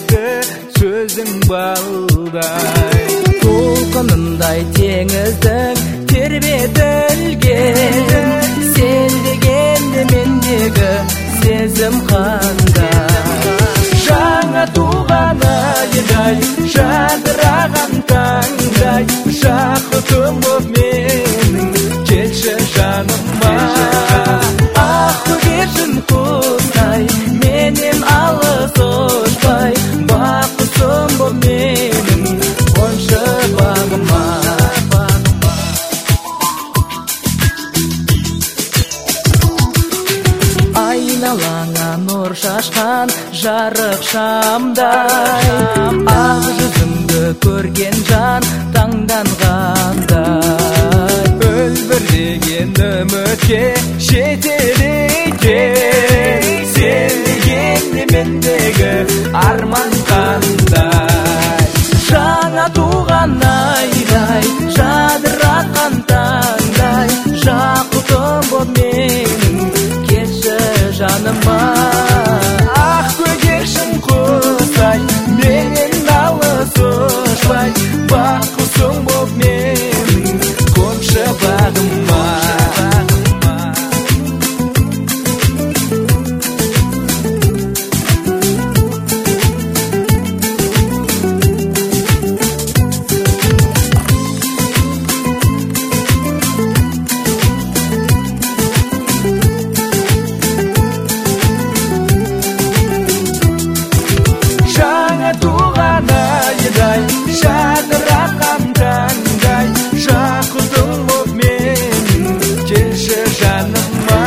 сезімді сөзің балдай. Толқынындай теңіздің тербетілген, сен дегенде мендегі сезім қандай. Жаңа туған айдай, жадыраған таңдай, жақұтым боп менің келші жаныма. Ақ көгершін құстай менен алыс ұшпай, бақытым боп менің қоншы бағыма. Айналаңа нұр шашқан жарық шамдай, ақ жүзіңді көрген жан таңданғандай. Үлбірдеген үмітке жетер екен, сен дегенде мендегі арман қандай. Жаңа туған айдай, жадыраған таңдай, жақұтым боп менің келші жаныма. Ақ көгершін құстай менен алыс ұшпай, бақытым боп менің қоншы бағыма. Жаңа туған айдай, жадыраған таңдай, жақұтым боп менің келші жаныма.